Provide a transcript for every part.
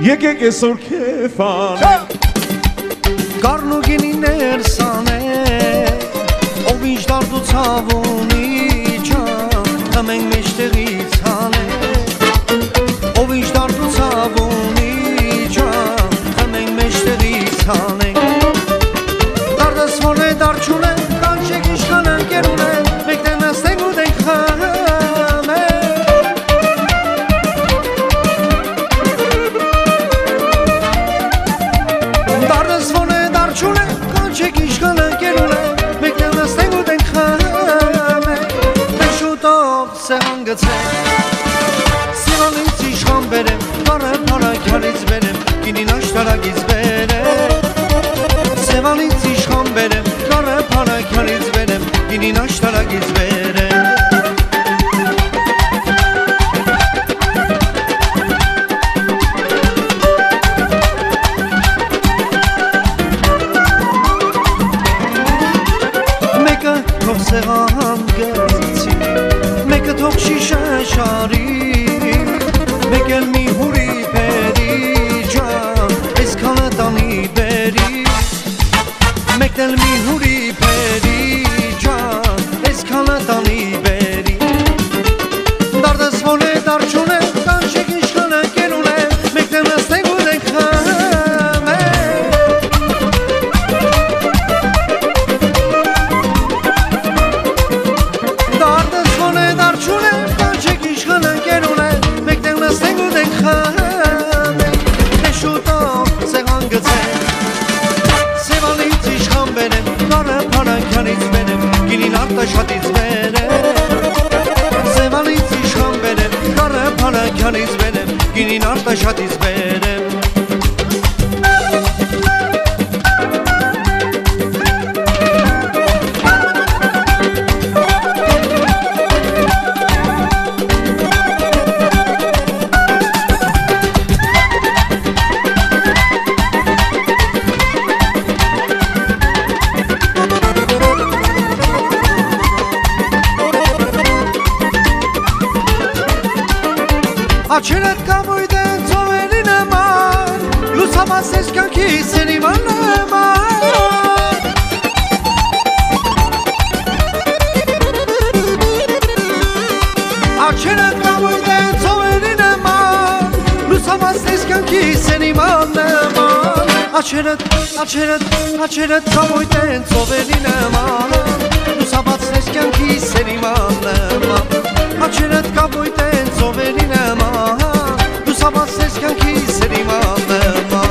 եկեք այսօր քեֆան Կարնուգինիներ սանե Ով ինչ դարդ ու ցավ ունի ջան Հմենք մեջտեղից հանե Ով ինչ դարդ ու ցավ ունի ջան Հմենք մեջտեղից հանե Դարդս որ է դար չունե Կանչեք իշխան ընկեր ունե Մեկտեն աստենք ու դենք խամե Դարդս որ է դար չունե Կանչեք իշխան ընկեր ունե Մեկտեն աստենք ու դենք խամե Դեն շուտով սեղան գցեք Սիվանից իշխան բերեմ Բարը պարակյալից բերեմ Գինին աշտարակից բերեմ Սևանից իշխան բերեմ Բարը պարակյալից բերեմ Գինին աշտարակից բերեմ Մեկը թող սեղան գցի Մեկը թող շիշը շարի Մեկ էլ մի հուրի բերի ջան Այս քանը տանի բերի Մեկ էլ մի հուրի բերի ջան Այս քանը տանի բերի Դարդս որ է դար չունե Կանչեք իշխան ընկեր ունե Մեկտեն աստենք ու դենք խամե Դարդս որ է դար չունե Կանչեք իշխան ընկեր ունե Մեկտեն աստենք ու դենք խամե Դե շուտով սեղան գցեք Սևանից իշխան բերեմ Բարը պարակյալից բերեմ Գինին արտաշատից բերեմ Սևանից իշխան բերեմ Բարը պարակյալից բերեմ Գինին արտաշատից բերեմ Աչերդ կամույտ են ծովերի նման Լուսամաս ես կյանքի սենիման նման Աչերդ կամույտ են ծովերի նման Լուսամաս ես կյանքի սենիման նման Աչերդ կամույտ են ծովերի նման Լուսամաս ես կյանքի սենիման նման Աչերդ կամույտ են ծովերի նման Լուսամաս ես կյանքի սենիման նման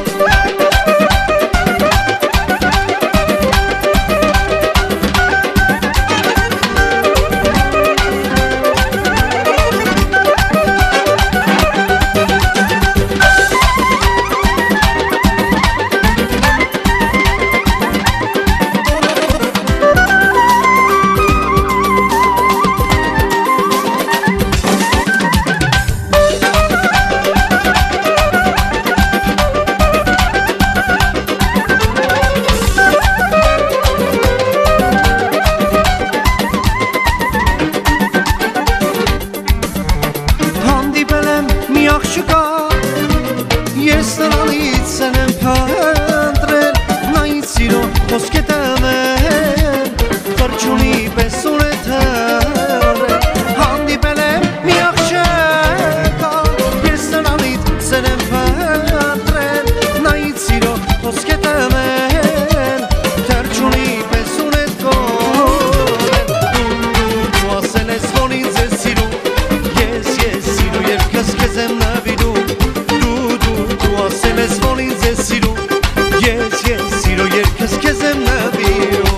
Ես նրանից են փնտրել Նայից սիրո խոսքետեմ եմ Վրջունի պես ունեթել Հանդիպել եմ մի աղջկա Ես նրանից են փնտրել Նայից սիրո խոսքետեմ եմ Վրջունի պես ունեթել Դու ասել ես որ ինձ ես սիրում Ես սիրու երկս կեզ եմ նվիրում Ասել ես որ ինձ ես սիրում Ես սիրո երկս կեզ եմ նվիրում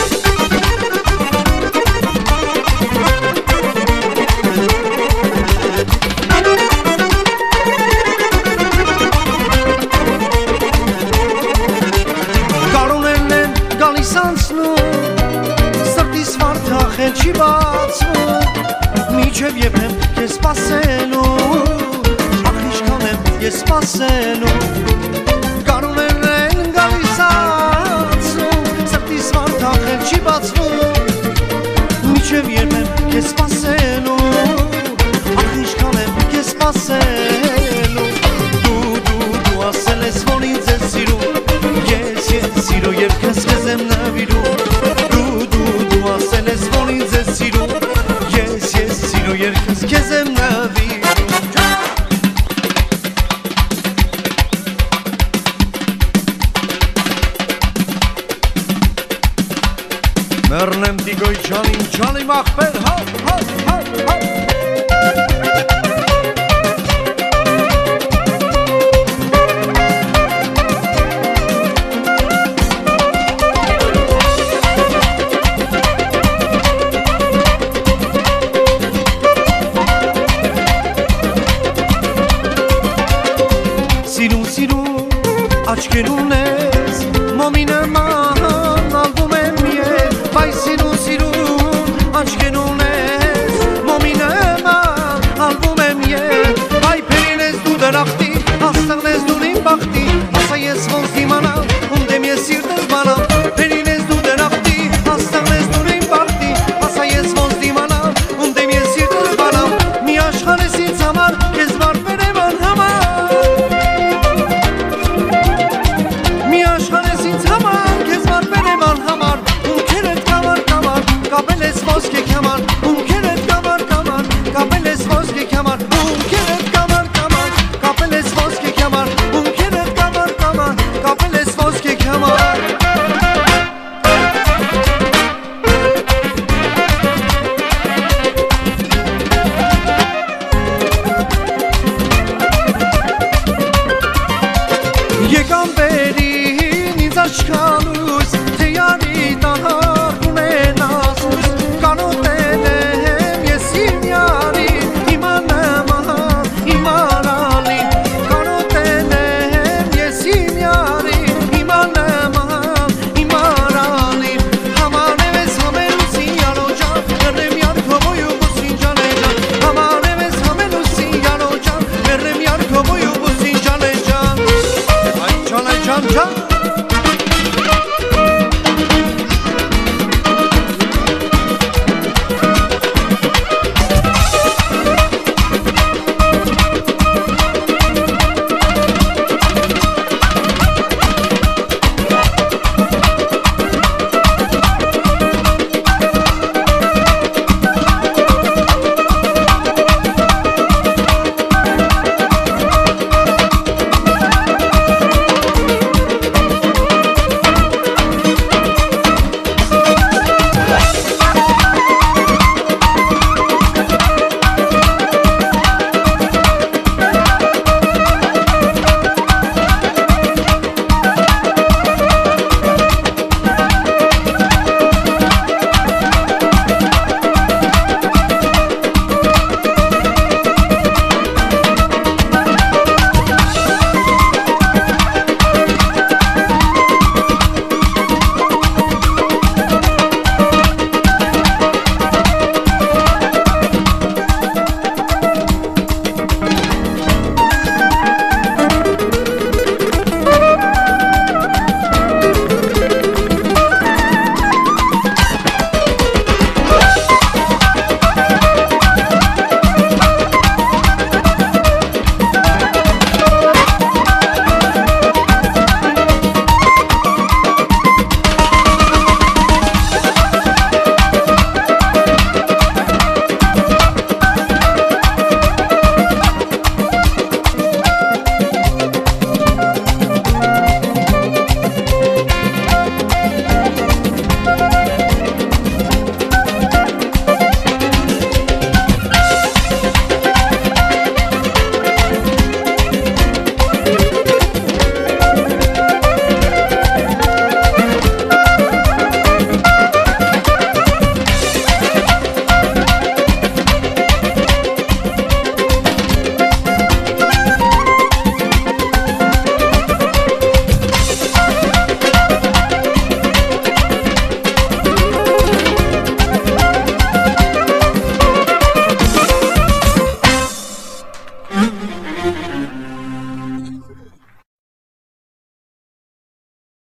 Կարուներն են գալիս անցնում Սրտիս վարդախել չի բացվում Միջև եփեմ կեզ սպասելու Ես սպասելու Կարուներն են գալիս անցնում Սրտիս վարդախել չի բացվում Միջև երբ եմ կեզ սպասելու Ախ ինչքան եմ կեզ սպասելու Դու Սիրո երկս քեզ եմ նվիրում Դու ասել ես որ ինձ ես սիրում Ես սիրո երկս քեզ եմ նվիրում Մեռնեմ դիգոյ ջանին ջանիմ ախպեր Աչքերուն ես մոմինը ման ալվում եմ ես Բայ սիրուն աչքերուն ես մոմինը ման ալվում եմ ես Բայ պերին ես դու դրախտի աստղն ես դու նիմ բախտի ասա ես ոնց դիմանալ ունդեմ ես սիրտս բանալ Պերին ես դու դրախտի աստղն ես դու նիմ բախտի ասա ես ոնց դիմանալ ունդեմ ես սիրտս բանալ Մի աշխարհ ես ինձ համար քեզ վարպեր եմ անհամար Եկան բերին ինձ աչքա